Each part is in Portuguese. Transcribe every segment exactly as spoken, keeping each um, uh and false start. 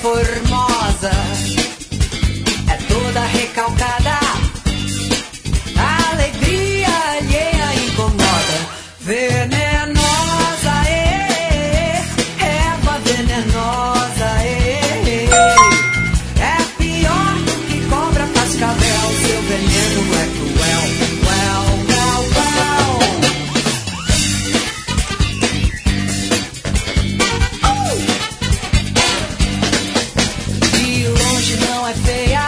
formosa, é toda recalcada, a alegria alheia incomoda. Venenosa, é, erva venenosa, é, é pior do que cobra cascavel, seu veneno é cruel, well, well, well. De longe não é feia,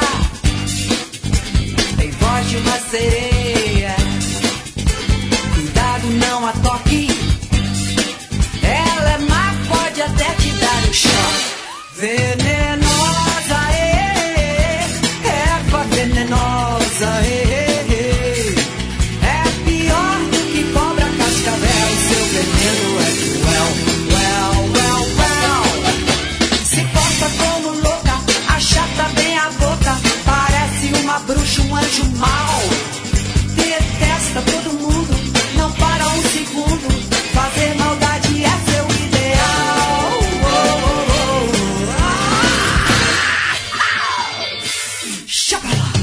tem voz de uma sereia. Cuidado, não a toque, ela é má, pode até te dar um choque. Venenosa, é, erva venenosa, é, é pior do que cobra cascavel, seu veneno é cruel, well, well, well. Se porta como louca, achata bem a boca, parece uma bruxa, um anjo mau. Detesta todo mundo, não para um segundo, fazer maldade é seu ideal. Oh, oh, oh. Ah, ah. Chapala.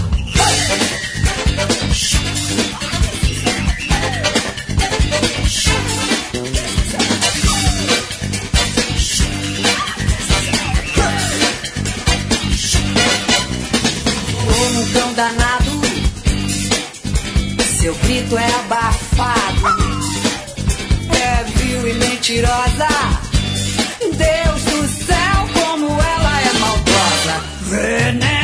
Como um cão danado, seu grito é abafado, é vil e mentirosa. Deus do céu, como ela é maldosa. Veneno.